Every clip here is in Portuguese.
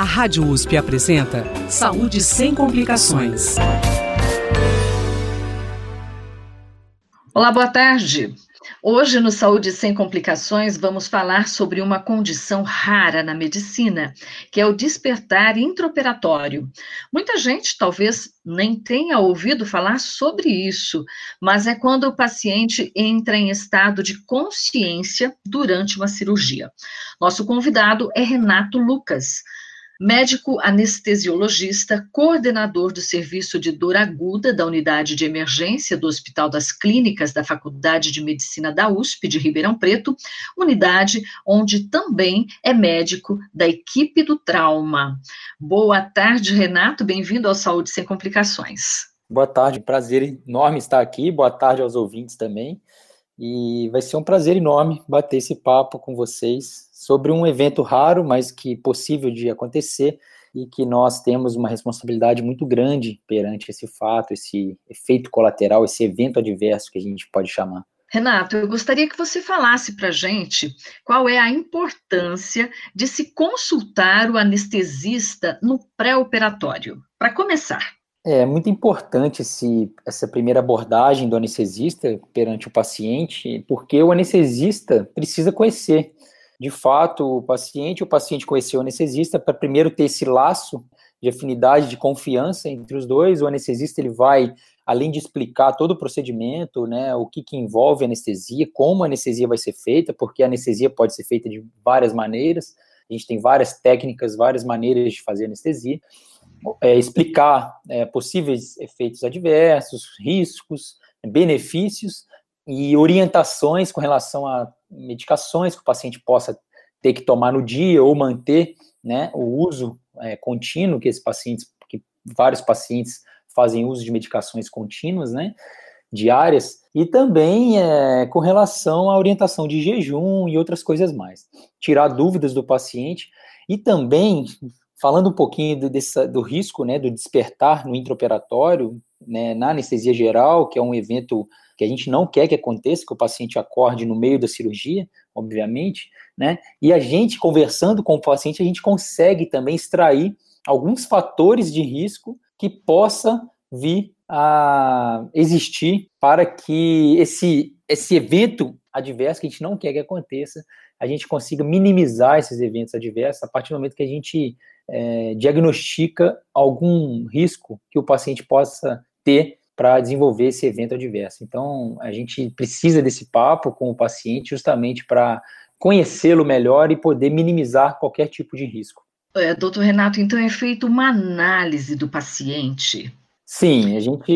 A Rádio USP apresenta Saúde Sem Complicações. Olá, boa tarde. Hoje no Saúde Sem Complicações vamos falar sobre uma condição rara na medicina, que é o despertar intraoperatório. Muita gente talvez nem tenha ouvido falar sobre isso, mas é quando o paciente entra em estado de consciência durante uma cirurgia. Nosso convidado é Renato Lucas, médico anestesiologista, coordenador do Serviço de Dor Aguda da Unidade de Emergência do Hospital das Clínicas da Faculdade de Medicina da USP de Ribeirão Preto, unidade onde também é médico da equipe do trauma. Boa tarde, Renato, bem-vindo ao Saúde Sem Complicações. Boa tarde, prazer enorme estar aqui, boa tarde aos ouvintes também, e vai ser um prazer enorme bater esse papo com vocês sobre um evento raro, mas que possível de acontecer, e que nós temos uma responsabilidade muito grande perante esse fato, esse efeito colateral, esse evento adverso que a gente pode chamar. Renato, eu gostaria que você falasse para a gente qual é a importância de se consultar o anestesista no pré-operatório. Para começar. É muito importante essa primeira abordagem do anestesista perante o paciente, porque o anestesista precisa conhecer, de fato, o paciente conhecer o anestesista para primeiro ter esse laço de afinidade, de confiança entre os dois. O anestesista ele vai, além de explicar todo o procedimento, né, o que envolve a anestesia, como a anestesia vai ser feita, porque a anestesia pode ser feita de várias maneiras, a gente tem várias técnicas, várias maneiras de fazer anestesia, explicar possíveis efeitos adversos, riscos, benefícios e orientações com relação a medicações que o paciente possa ter que tomar no dia ou manter, né, o uso contínuo que vários pacientes fazem uso de medicações contínuas, né, diárias, e também com relação à orientação de jejum e outras coisas mais. Tirar dúvidas do paciente e também, falando um pouquinho do risco, né, do despertar no intraoperatório, né, na anestesia geral, que é um evento que a gente não quer que aconteça, que o paciente acorde no meio da cirurgia, obviamente, né, e a gente, conversando com o paciente, a gente consegue também extrair alguns fatores de risco que possa vir a existir para que esse evento adverso, que a gente não quer que aconteça, a gente consiga minimizar esses eventos adversos a partir do momento que a gente diagnostica algum risco que o paciente possa ter para desenvolver esse evento adverso. Então, a gente precisa desse papo com o paciente justamente para conhecê-lo melhor e poder minimizar qualquer tipo de risco. Doutor Renato, então é feita uma análise do paciente? Sim,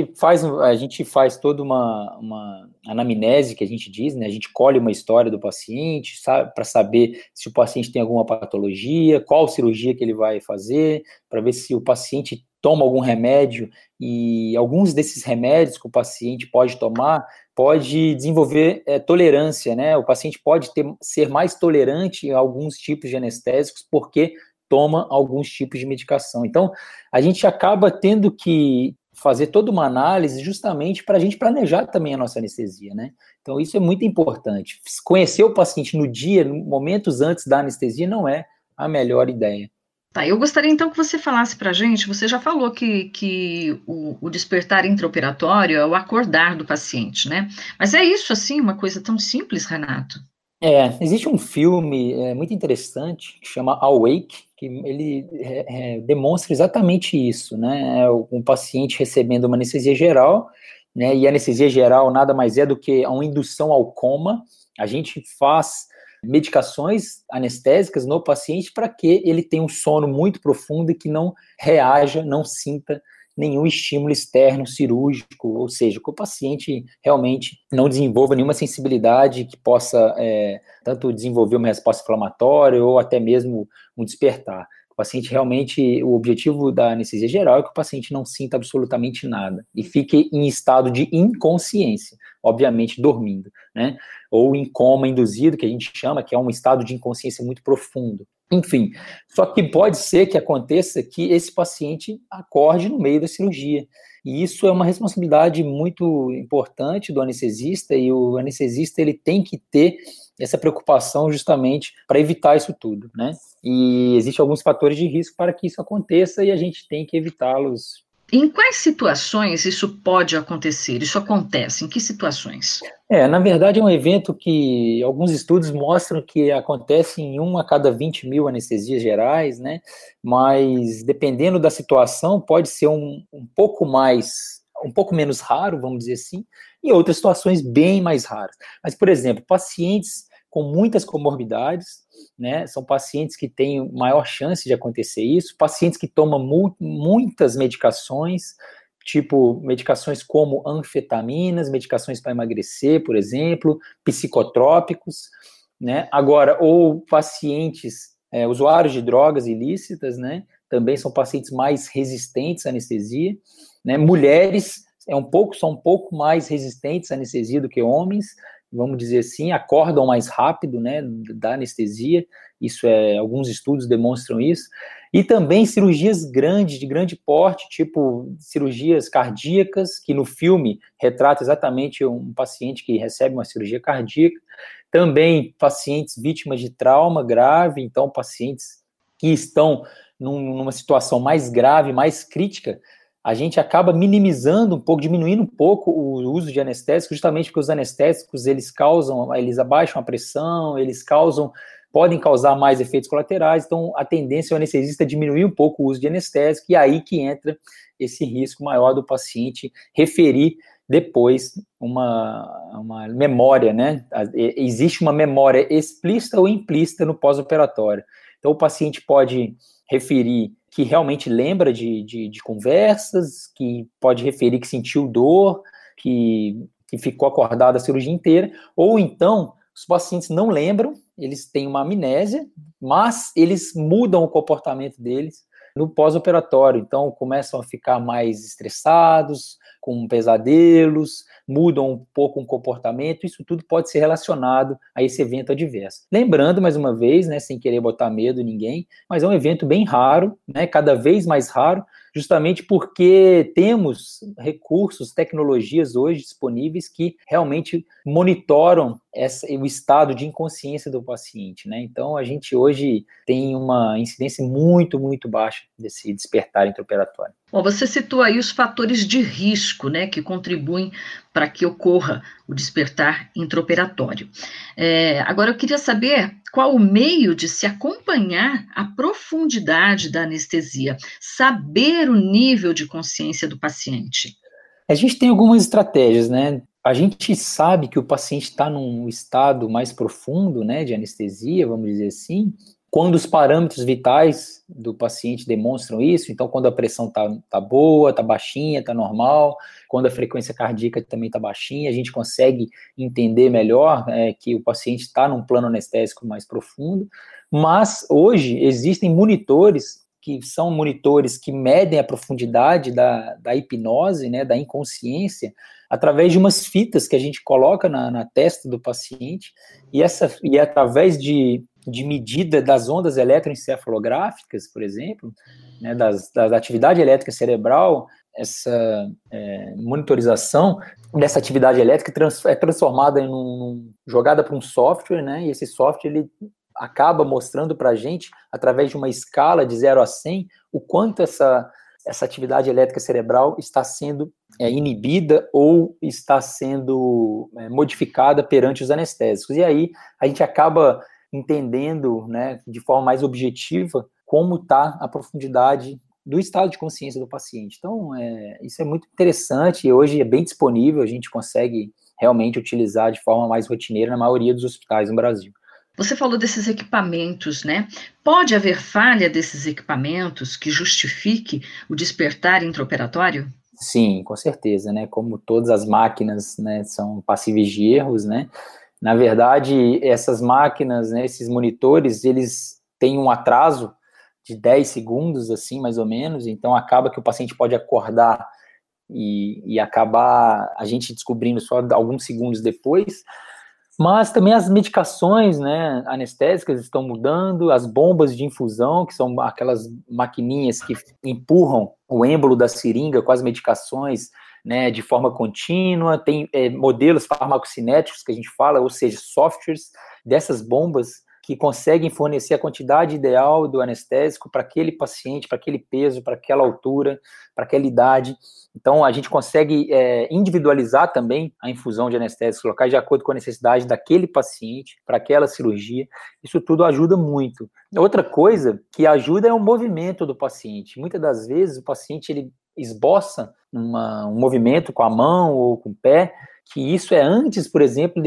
a gente faz toda uma anamnese, que a gente diz, né? A gente colhe uma história do paciente, para saber se o paciente tem alguma patologia, qual cirurgia que ele vai fazer, para ver se o paciente toma algum remédio, e alguns desses remédios que o paciente pode tomar pode desenvolver tolerância, né? O paciente pode ser mais tolerante a alguns tipos de anestésicos porque toma alguns tipos de medicação. Então, a gente acaba tendo que fazer toda uma análise justamente para a gente planejar também a nossa anestesia, né? Então, isso é muito importante. Conhecer o paciente no dia, momentos antes da anestesia, não é a melhor ideia. Tá, eu gostaria então que você falasse para a gente, você já falou que o despertar intraoperatório é o acordar do paciente, né? Mas é isso, assim, uma coisa tão simples, Renato? Existe um filme muito interessante que chama Awake, que ele demonstra exatamente isso, né? É um paciente recebendo uma anestesia geral, né? E a anestesia geral nada mais é do que uma indução ao coma. A gente faz medicações anestésicas no paciente para que ele tenha um sono muito profundo e que não reaja, não sinta nenhum estímulo externo cirúrgico, ou seja, que o paciente realmente não desenvolva nenhuma sensibilidade que possa tanto desenvolver uma resposta inflamatória ou até mesmo um despertar. O paciente realmente, o objetivo da anestesia geral é que o paciente não sinta absolutamente nada e fique em estado de inconsciência. obviamente, dormindo, né? Ou em coma induzido, que a gente chama, que é um estado de inconsciência muito profundo. Enfim, só que pode ser que aconteça que esse paciente acorde no meio da cirurgia. E isso é uma responsabilidade muito importante do anestesista, e o anestesista ele tem que ter essa preocupação justamente para evitar isso tudo, né? E existem alguns fatores de risco para que isso aconteça e a gente tem que evitá-los. Em quais situações isso pode acontecer? Isso acontece? Em que situações? Na verdade é um evento que alguns estudos mostram que acontece em 1 a cada 20 mil anestesias gerais, né? Mas dependendo da situação pode ser um pouco menos raro, vamos dizer assim, e outras situações bem mais raras. Mas, por exemplo, pacientes com muitas comorbidades, né, são pacientes que têm maior chance de acontecer isso, pacientes que tomam muitas medicações, tipo medicações como anfetaminas, medicações para emagrecer, por exemplo, psicotrópicos, né, agora, ou pacientes, usuários de drogas ilícitas, né, também são pacientes mais resistentes à anestesia, né, mulheres são um pouco mais resistentes à anestesia do que homens, vamos dizer assim, acordam mais rápido, né, da anestesia, alguns estudos demonstram isso, e também cirurgias grandes, de grande porte, tipo cirurgias cardíacas, que no filme retrata exatamente um paciente que recebe uma cirurgia cardíaca, também pacientes vítimas de trauma grave, então pacientes que estão numa situação mais grave, mais crítica, a gente acaba minimizando um pouco, diminuindo um pouco o uso de anestésicos, justamente porque os anestésicos, eles abaixam a pressão, podem causar mais efeitos colaterais, então a tendência é o anestesista diminuir um pouco o uso de anestésico, e aí que entra esse risco maior do paciente referir depois uma memória, né? Existe uma memória explícita ou implícita no pós-operatório. Então o paciente pode referir que realmente lembra de conversas, que pode referir que sentiu dor, que ficou acordado a cirurgia inteira, ou então os pacientes não lembram, eles têm uma amnésia, mas eles mudam o comportamento deles no pós-operatório, então começam a ficar mais estressados, com pesadelos, mudam um pouco o comportamento, isso tudo pode ser relacionado a esse evento adverso. Lembrando, mais uma vez, né, sem querer botar medo em ninguém, mas é um evento bem raro, né, cada vez mais raro, justamente porque temos recursos, tecnologias hoje disponíveis que realmente monitoram o estado de inconsciência do paciente, né? Então, a gente hoje tem uma incidência muito, muito baixa desse despertar intraoperatório. Bom, você citou aí os fatores de risco, né, que contribuem para que ocorra o despertar intraoperatório. Agora, eu queria saber qual o meio de se acompanhar a profundidade da anestesia, saber o nível de consciência do paciente. A gente tem algumas estratégias, né? A gente sabe que o paciente está num estado mais profundo, né, de anestesia, vamos dizer assim, quando os parâmetros vitais do paciente demonstram isso, então quando a pressão tá boa, tá baixinha, tá normal, quando a frequência cardíaca também tá baixinha, a gente consegue entender melhor que o paciente está num plano anestésico mais profundo, mas hoje existem monitores que são monitores que medem a profundidade da hipnose, né, da inconsciência, através de umas fitas que a gente coloca na testa do paciente, e através de medida das ondas eletroencefalográficas, por exemplo, né, da atividade elétrica cerebral, essa monitorização dessa atividade elétrica é transformada jogada para um software, né, e esse software ele acaba mostrando para a gente, através de uma escala de 0 a 100, o quanto essa atividade elétrica cerebral está sendo inibida ou está sendo modificada perante os anestésicos. E aí a gente acaba entendendo, né, de forma mais objetiva como está a profundidade do estado de consciência do paciente. Então, isso é muito interessante e hoje é bem disponível, a gente consegue realmente utilizar de forma mais rotineira na maioria dos hospitais no Brasil. Você falou desses equipamentos, né? Pode haver falha desses equipamentos que justifique o despertar intraoperatório? Sim, com certeza, né? Como todas as máquinas, né, são passíveis de erros, né? Na verdade, essas máquinas, né, esses monitores, eles têm um atraso de 10 segundos, assim, mais ou menos, então acaba que o paciente pode acordar e acabar a gente descobrindo só alguns segundos depois. Mas também as medicações, né, anestésicas estão mudando, as bombas de infusão, que são aquelas maquininhas que empurram o êmbolo da seringa com as medicações, né, de forma contínua, tem modelos farmacocinéticos que a gente fala, ou seja, softwares dessas bombas que conseguem fornecer a quantidade ideal do anestésico para aquele paciente, para aquele peso, para aquela altura, para aquela idade. Então, a gente consegue individualizar também a infusão de anestésicos locais de acordo com a necessidade daquele paciente, para aquela cirurgia. Isso tudo ajuda muito. Outra coisa que ajuda é o movimento do paciente. Muitas das vezes, o paciente ele esboça um movimento com a mão ou com o pé, que isso é antes, por exemplo,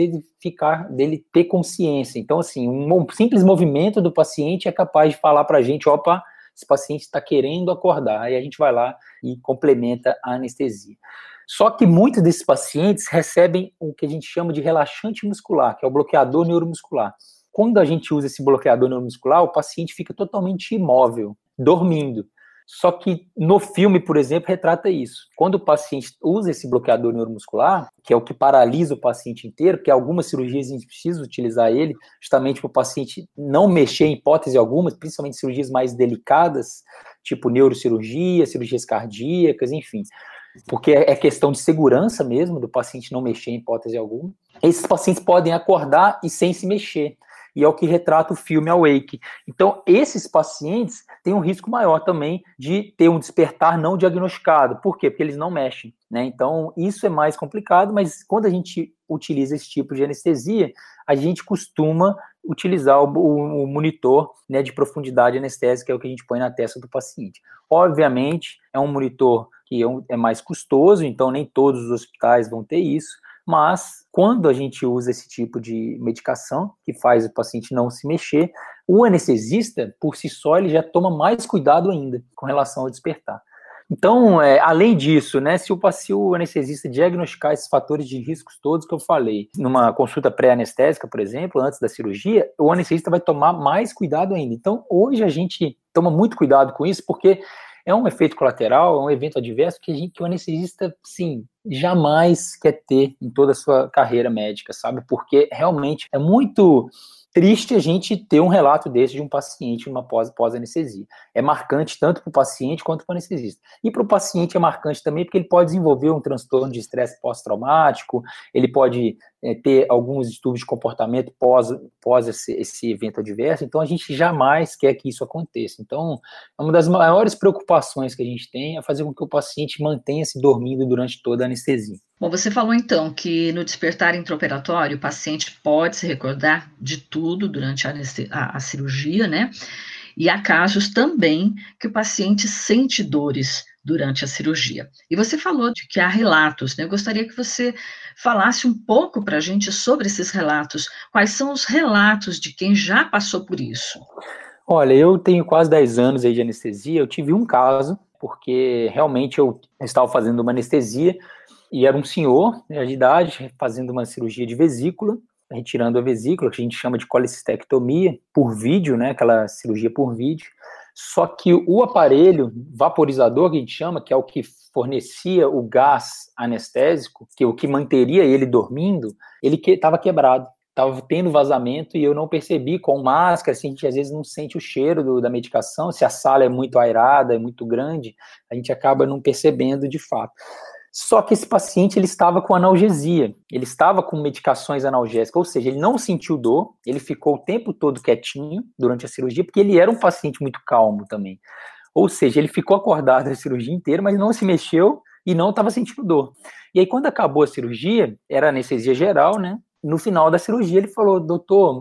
dele ter consciência. Então, assim, um simples movimento do paciente é capaz de falar para a gente, opa, esse paciente está querendo acordar, aí a gente vai lá e complementa a anestesia. Só que muitos desses pacientes recebem o que a gente chama de relaxante muscular, que é o bloqueador neuromuscular. Quando a gente usa esse bloqueador neuromuscular, o paciente fica totalmente imóvel, dormindo. Só que no filme, por exemplo, retrata isso. Quando o paciente usa esse bloqueador neuromuscular, que é o que paralisa o paciente inteiro, porque algumas cirurgias a gente precisa utilizar ele, justamente para o paciente não mexer em hipótese alguma, principalmente cirurgias mais delicadas, tipo neurocirurgia, cirurgias cardíacas, enfim. Porque é questão de segurança mesmo, do paciente não mexer em hipótese alguma. Esses pacientes podem acordar e sem se mexer. E é o que retrata o filme Awake. Então, esses pacientes têm um risco maior também de ter um despertar não diagnosticado. Por quê? Porque eles não mexem, né? Então, isso é mais complicado, mas quando a gente utiliza esse tipo de anestesia, a gente costuma utilizar o monitor, né, de profundidade anestésica, que é o que a gente põe na testa do paciente. Obviamente, é um monitor que é mais custoso, então nem todos os hospitais vão ter isso, mas quando a gente usa esse tipo de medicação, que faz o paciente não se mexer, o anestesista, por si só, ele já toma mais cuidado ainda com relação ao despertar. Então, além disso, né, se o anestesista diagnosticar esses fatores de riscos todos que eu falei, numa consulta pré-anestésica, por exemplo, antes da cirurgia, o anestesista vai tomar mais cuidado ainda. Então, hoje a gente toma muito cuidado com isso, porque é um efeito colateral, é um evento adverso que o anestesista, sim, jamais quer ter em toda a sua carreira médica, sabe? Porque realmente é muito triste a gente ter um relato desse de um paciente numa pós-anestesia. É marcante tanto para o paciente quanto para o anestesista. E para o paciente é marcante também porque ele pode desenvolver um transtorno de estresse pós-traumático, ele pode ter alguns distúrbios de comportamento pós esse evento adverso, então a gente jamais quer que isso aconteça. Então, uma das maiores preocupações que a gente tem é fazer com que o paciente mantenha-se dormindo durante toda a anestesia. Bom, você falou então que no despertar intraoperatório o paciente pode se recordar de tudo durante a cirurgia, né? E há casos também que o paciente sente dores durante a cirurgia. E você falou de que há relatos, né? Eu gostaria que você falasse um pouco para a gente sobre esses relatos. Quais são os relatos de quem já passou por isso? Olha, eu tenho quase 10 anos aí de anestesia, eu tive um caso, porque realmente eu estava fazendo uma anestesia, e era um senhor, né, de idade, fazendo uma cirurgia de vesícula, retirando a vesícula, que a gente chama de colecistectomia, por vídeo, né, aquela cirurgia por vídeo. Só que o aparelho vaporizador, que a gente chama, que é o que fornecia o gás anestésico, que é o que manteria ele dormindo, ele estava quebrado. Estava tendo vazamento e eu não percebi com máscara, assim, a gente às vezes não sente o cheiro da medicação, se a sala é muito airada, é muito grande, a gente acaba não percebendo de fato. Só que esse paciente, ele estava com analgesia, ele estava com medicações analgésicas, ou seja, ele não sentiu dor, ele ficou o tempo todo quietinho durante a cirurgia, porque ele era um paciente muito calmo também. Ou seja, ele ficou acordado a cirurgia inteira, mas não se mexeu e não estava sentindo dor. E aí, quando acabou a cirurgia, era anestesia geral, né? No final da cirurgia, ele falou, doutor,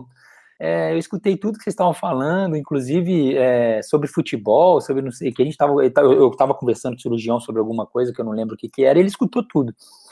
eu escutei tudo que vocês estavam falando, inclusive sobre futebol, sobre não sei o que, eu estava conversando com o cirurgião sobre alguma coisa que eu não lembro o que era, e ele escutou tudo.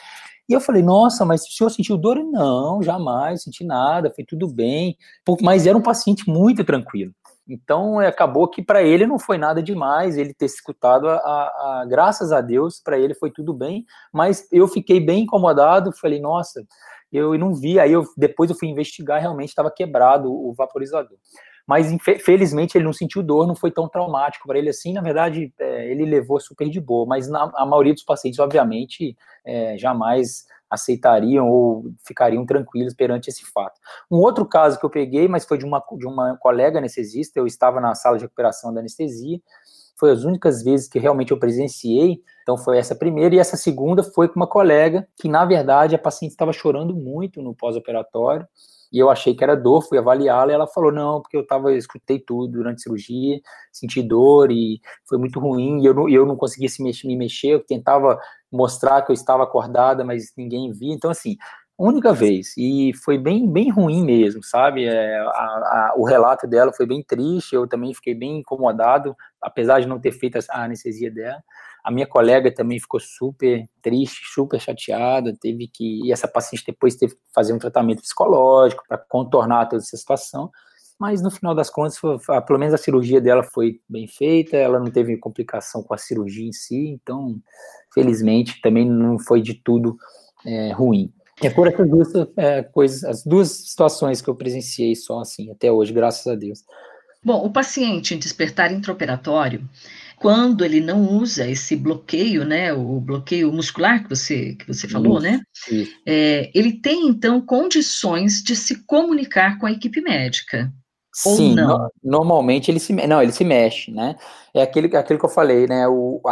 E eu falei, nossa, mas o senhor sentiu dor? Não, jamais, senti nada, foi tudo bem, mas era um paciente muito tranquilo. Então, acabou que para ele não foi nada demais, ele ter escutado, graças a Deus, para ele foi tudo bem, mas eu fiquei bem incomodado, falei, nossa, eu não vi, depois eu fui investigar, realmente estava quebrado o vaporizador. mas felizmente ele não sentiu dor, não foi tão traumático para ele assim, na verdade ele levou super de boa, mas a maioria dos pacientes, obviamente, jamais aceitariam ou ficariam tranquilos perante esse fato. Um outro caso que eu peguei, mas foi de uma colega anestesista, eu estava na sala de recuperação da anestesia, foi as únicas vezes que realmente eu presenciei, então foi essa primeira, e essa segunda foi com uma colega, que na verdade a paciente estava chorando muito no pós-operatório, e eu achei que era dor, fui avaliá-la, e ela falou, não, porque eu escutei tudo durante a cirurgia, senti dor, e foi muito ruim, e eu não conseguia me mexer, eu tentava mostrar que eu estava acordada, mas ninguém via, então assim, única vez, e foi bem, bem ruim mesmo, sabe, o relato dela foi bem triste, eu também fiquei bem incomodado, apesar de não ter feito a anestesia dela. A minha colega também ficou super triste, super chateada, e essa paciente depois teve que fazer um tratamento psicológico para contornar toda essa situação, mas no final das contas, pelo menos a cirurgia dela foi bem feita, ela não teve complicação com a cirurgia em si, então, felizmente, também não foi de tudo ruim. É por essas duas coisas, as duas situações que eu presenciei só assim, até hoje, graças a Deus. Bom, o paciente em despertar intraoperatório, quando ele não usa esse bloqueio, né, o bloqueio muscular que você falou, né, Isso. ele tem, então, condições de se comunicar com a equipe médica, ou Sim, não? normalmente ele se mexe, né, é aquilo que eu falei, né,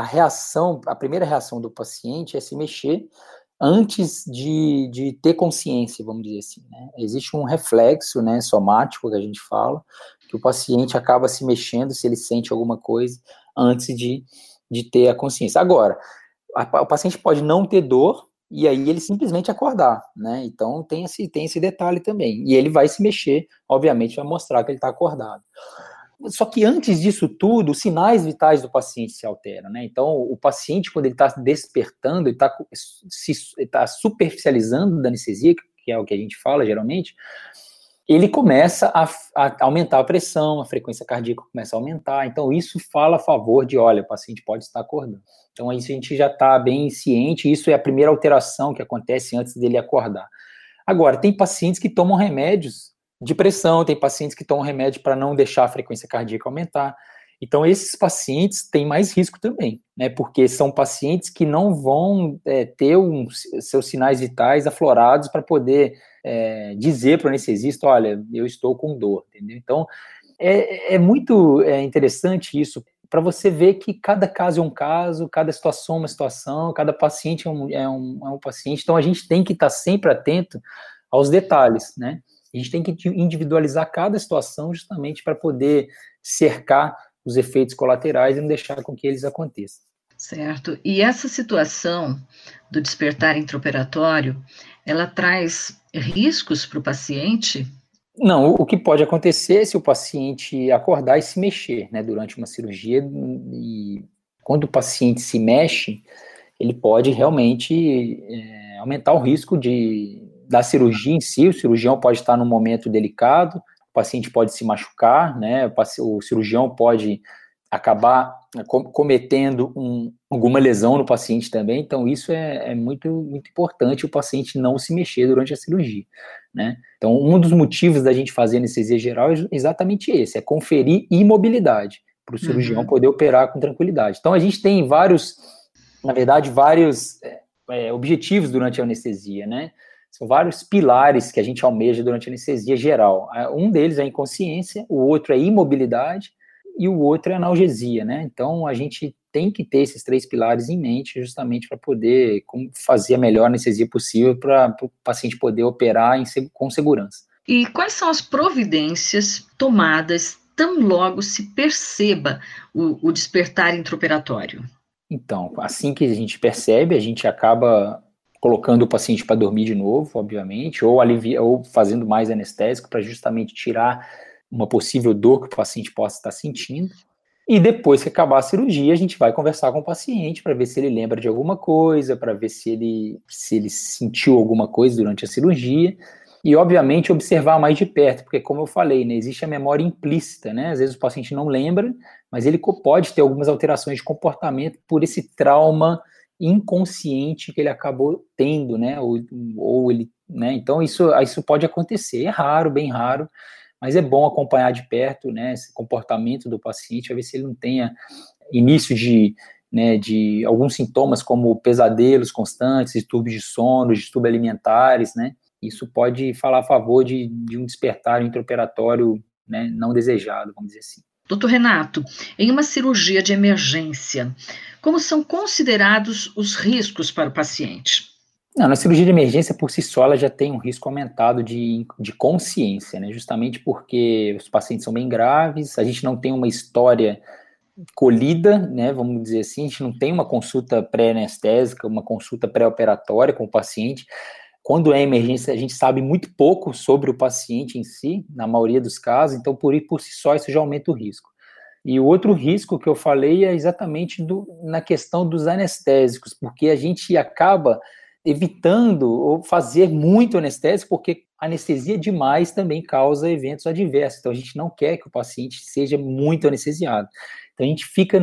a primeira reação do paciente é se mexer antes de ter consciência, vamos dizer assim, né, existe um reflexo, né, somático que a gente fala, que o paciente acaba se mexendo se ele sente alguma coisa antes de ter a consciência. Agora, o paciente pode não ter dor, e aí ele simplesmente acordar, né, então tem esse detalhe também, e ele vai se mexer, obviamente vai mostrar que ele está acordado. Só que antes disso tudo, os sinais vitais do paciente se alteram, né, então o paciente, quando ele está despertando, ele está superficializando da anestesia, que é o que a gente fala geralmente, ele começa a aumentar a pressão, a frequência cardíaca começa a aumentar, então isso fala a favor de, olha, o paciente pode estar acordando. Então isso a gente já está bem ciente, isso é a primeira alteração que acontece antes dele acordar. Agora, tem pacientes que tomam remédios de pressão, tem pacientes que tomam remédio para não deixar a frequência cardíaca aumentar, então esses pacientes têm mais risco também, né, porque são pacientes que não vão ter seus sinais vitais aflorados para poder dizer para o anestesista, olha, eu estou com dor, entendeu? Então, é muito interessante isso, para você ver que cada caso é um caso, cada situação é uma situação, cada paciente é um paciente, então a gente tem que estar sempre atento aos detalhes, né? A gente tem que individualizar cada situação justamente para poder cercar os efeitos colaterais e não deixar com que eles aconteçam. Certo. E essa situação do despertar intraoperatório, ela traz riscos para o paciente? Não, o que pode acontecer é se o paciente acordar e se mexer, né, durante uma cirurgia, e quando o paciente se mexe, ele pode realmente aumentar o risco da cirurgia em si, o cirurgião pode estar num momento delicado, o paciente pode se machucar, né, o cirurgião pode acabar cometendo alguma lesão no paciente também, então isso é muito, muito importante, o paciente não se mexer durante a cirurgia, né. Então, um dos motivos da gente fazer anestesia geral é exatamente esse, é conferir imobilidade, para o cirurgião poder operar com tranquilidade. Então, a gente tem vários objetivos durante a anestesia, né, são vários pilares que a gente almeja durante a anestesia geral. Um deles é a inconsciência, o outro é a imobilidade, e o outro é analgesia, né? Então, a gente tem que ter esses três pilares em mente justamente para poder fazer a melhor anestesia possível para o paciente poder operar com segurança. E quais são as providências tomadas tão logo se perceba o despertar intraoperatório? Então, assim que a gente percebe, a gente acaba colocando o paciente para dormir de novo, obviamente, ou fazendo mais anestésico para justamente tirar uma possível dor que o paciente possa estar sentindo, e depois que acabar a cirurgia, a gente vai conversar com o paciente para ver se ele lembra de alguma coisa, para ver se ele sentiu alguma coisa durante a cirurgia, e obviamente observar mais de perto, porque como eu falei, né, existe a memória implícita, né, às vezes o paciente não lembra, mas ele pode ter algumas alterações de comportamento por esse trauma inconsciente que ele acabou tendo, né, ou ele, né, então isso pode acontecer, é raro, bem raro, mas é bom acompanhar de perto, né, esse comportamento do paciente, a ver se ele não tenha início de alguns sintomas como pesadelos constantes, distúrbios de sono, distúrbios alimentares, né? Isso pode falar a favor de um despertar intraoperatório, né, não desejado, vamos dizer assim. Doutor Renato, em uma cirurgia de emergência, como são considerados os riscos para o paciente? Não, na cirurgia de emergência, por si só, ela já tem um risco aumentado de consciência, né? Justamente porque os pacientes são bem graves, a gente não tem uma história colhida, né, vamos dizer assim, a gente não tem uma consulta pré-anestésica, uma consulta pré-operatória com o paciente. Quando é emergência, a gente sabe muito pouco sobre o paciente em si, na maioria dos casos, então por si só isso já aumenta o risco. E o outro risco que eu falei é exatamente na questão dos anestésicos, porque a gente acaba evitando ou fazer muito anestésico, porque anestesia demais também causa eventos adversos, então a gente não quer que o paciente seja muito anestesiado. Então a gente fica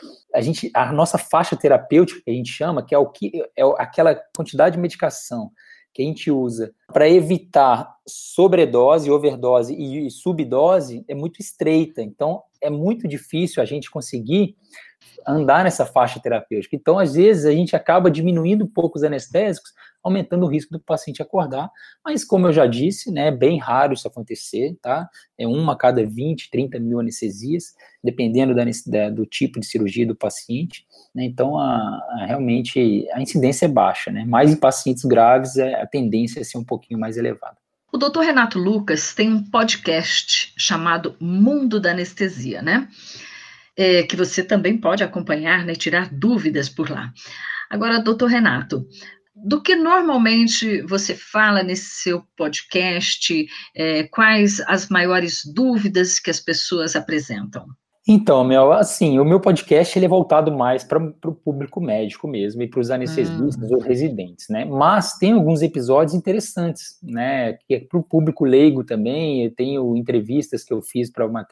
a nossa faixa terapêutica, que a gente chama, que é aquela quantidade de medicação que a gente usa para evitar sobredose, overdose e subdose, é muito estreita. Então é muito difícil a gente conseguir andar nessa faixa terapêutica. Então, às vezes, a gente acaba diminuindo um pouco os anestésicos, aumentando o risco do paciente acordar, mas, como eu já disse, né, é bem raro isso acontecer, tá? É uma a cada 20, 30 mil anestesias, dependendo do tipo de cirurgia do paciente, né? Então, realmente, a incidência é baixa, né? Mas em pacientes graves, a tendência é ser um pouquinho mais elevada. O doutor Renato Lucas tem um podcast chamado Mundo da Anestesia, né? Que você também pode acompanhar, né, tirar dúvidas por lá. Agora, doutor Renato, do que normalmente você fala nesse seu podcast, quais as maiores dúvidas que as pessoas apresentam? Então, Mel, assim, o meu podcast ele é voltado mais para o público médico mesmo e para os anestesistas ou residentes, né? Mas tem alguns episódios interessantes, né? Que é para o público leigo também. Eu tenho entrevistas que eu fiz para uma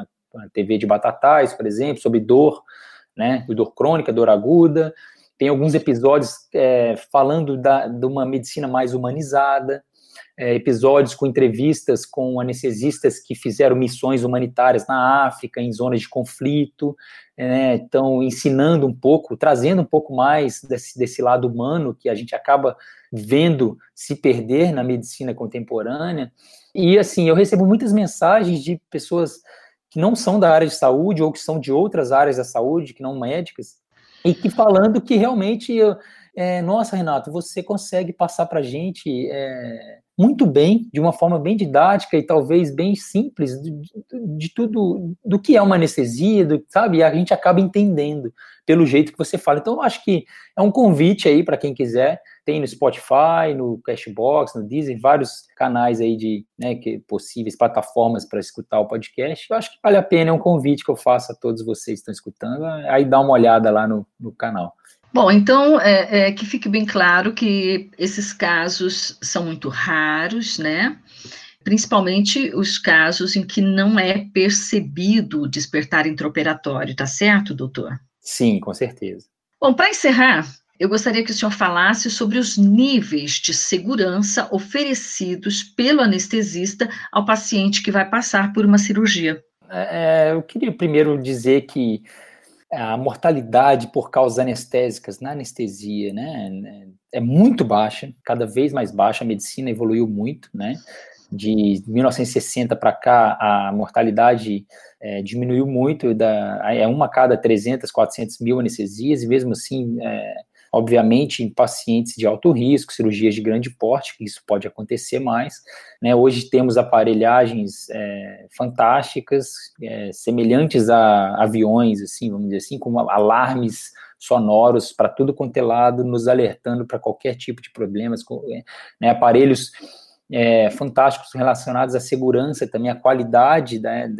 TV de Batatais, por exemplo, sobre dor, né? Dor crônica, dor aguda. Tem alguns episódios falando de uma medicina mais humanizada. Episódios com entrevistas com anestesistas que fizeram missões humanitárias na África, em zonas de conflito, então ensinando um pouco, trazendo um pouco mais desse lado humano que a gente acaba vendo se perder na medicina contemporânea. E assim, eu recebo muitas mensagens de pessoas que não são da área de saúde ou que são de outras áreas da saúde, que não médicas, e que falando que realmente, nossa, Renato, você consegue passar para a gente muito bem, de uma forma bem didática e talvez bem simples, de tudo, do que é uma anestesia, sabe? E a gente acaba entendendo pelo jeito que você fala. Então, eu acho que é um convite aí para quem quiser. Tem no Spotify, no Cashbox, no Deezer, vários canais aí possíveis plataformas para escutar o podcast. Eu acho que vale a pena, é um convite que eu faço a todos vocês que estão escutando, aí dá uma olhada lá no canal. Bom, então, que fique bem claro que esses casos são muito raros, né? Principalmente os casos em que não é percebido o despertar intraoperatório, tá certo, doutor? Sim, com certeza. Bom, para encerrar, eu gostaria que o senhor falasse sobre os níveis de segurança oferecidos pelo anestesista ao paciente que vai passar por uma cirurgia. Eu queria primeiro dizer que a mortalidade por causas anestésicas na anestesia, né, é muito baixa, cada vez mais baixa. A medicina evoluiu muito, né? De 1960 para cá, a mortalidade diminuiu muito, é uma a cada 300, 400 mil anestesias, e mesmo assim, obviamente, em pacientes de alto risco, cirurgias de grande porte, que isso pode acontecer mais, né? Hoje temos aparelhagens fantásticas, semelhantes a aviões, assim, vamos dizer assim, com alarmes sonoros para tudo quanto é lado, nos alertando para qualquer tipo de problemas, né? Aparelhos fantásticos relacionados à segurança, também à qualidade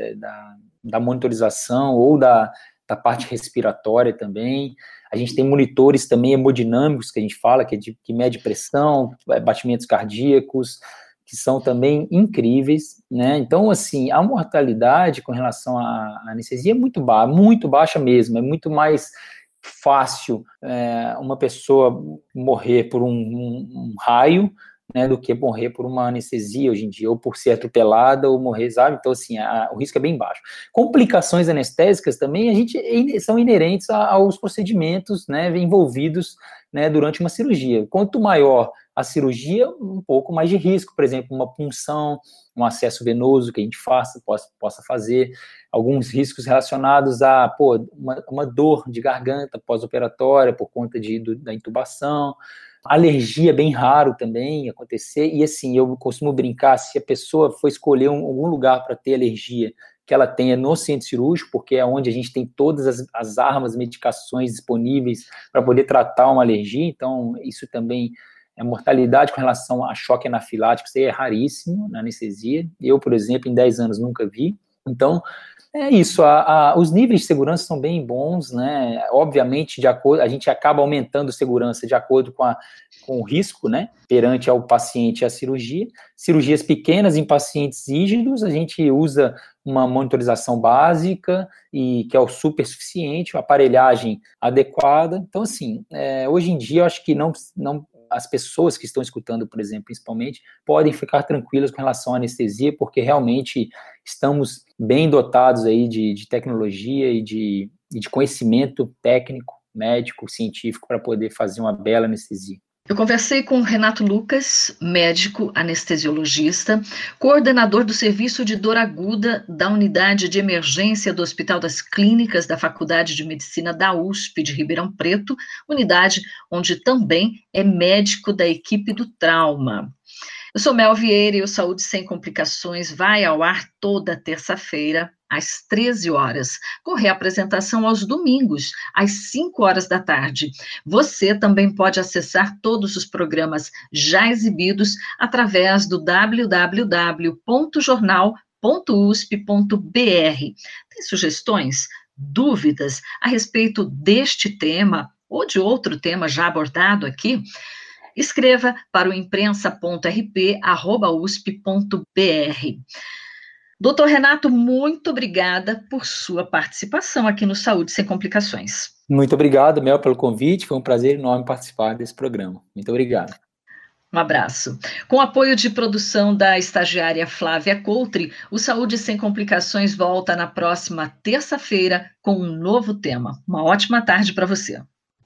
da monitorização ou da parte respiratória também. A gente tem monitores também hemodinâmicos, que a gente fala, que mede pressão, batimentos cardíacos, que são também incríveis, né? Então, assim, a mortalidade com relação à anestesia é muito baixa mesmo, é muito mais fácil uma pessoa morrer por um raio, né, do que morrer por uma anestesia hoje em dia, ou por ser atropelada, ou morrer, sabe? Então, assim, o risco é bem baixo. Complicações anestésicas também, são inerentes aos procedimentos, né, envolvidos, né, durante uma cirurgia. Quanto maior a cirurgia, um pouco mais de risco, por exemplo, uma punção, um acesso venoso que a gente possa fazer, alguns riscos relacionados a uma dor de garganta pós-operatória por conta da intubação, alergia é bem raro também acontecer, e assim, eu costumo brincar, se a pessoa for escolher algum lugar para ter alergia, que ela tenha no centro cirúrgico, porque é onde a gente tem todas as armas, medicações disponíveis para poder tratar uma alergia, então isso também a mortalidade com relação a choque anafilático, isso aí é raríssimo na anestesia. Eu, por exemplo, em 10 anos nunca vi. Então, é isso. Os níveis de segurança são bem bons, né? Obviamente, a gente acaba aumentando segurança de acordo com o risco, né? Perante ao paciente e a cirurgia. Cirurgias pequenas em pacientes rígidos, a gente usa uma monitorização básica, que é o super suficiente, uma aparelhagem adequada. Então, assim, hoje em dia, eu acho que não as pessoas que estão escutando, por exemplo, principalmente, podem ficar tranquilas com relação à anestesia, porque realmente estamos bem dotados aí de tecnologia e de conhecimento técnico, médico, científico, para poder fazer uma bela anestesia. Eu conversei com Renato Lucas, médico anestesiologista, coordenador do Serviço de Dor Aguda da Unidade de Emergência do Hospital das Clínicas da Faculdade de Medicina da USP de Ribeirão Preto, unidade onde também é médico da equipe do trauma. Eu sou Mel Vieira e o Saúde Sem Complicações vai ao ar toda terça-feira, às 13 horas, com reapresentação aos domingos, às 5 horas da tarde. Você também pode acessar todos os programas já exibidos através do www.jornal.usp.br. Tem sugestões, dúvidas a respeito deste tema ou de outro tema já abordado aqui? Escreva para o imprensa.rp@usp.br. Doutor Renato, muito obrigada por sua participação aqui no Saúde Sem Complicações. Muito obrigado, Mel, pelo convite. Foi um prazer enorme participar desse programa. Muito obrigado. Um abraço. Com apoio de produção da estagiária Flávia Coutri, o Saúde Sem Complicações volta na próxima terça-feira com um novo tema. Uma ótima tarde para você.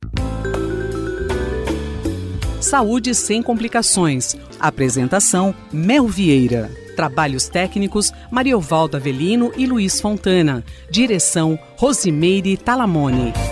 Saúde Sem Complicações. Apresentação, Mel Vieira. Trabalhos técnicos, Mariovaldo Avelino e Luiz Fontana. Direção, Rosimeire Talamone.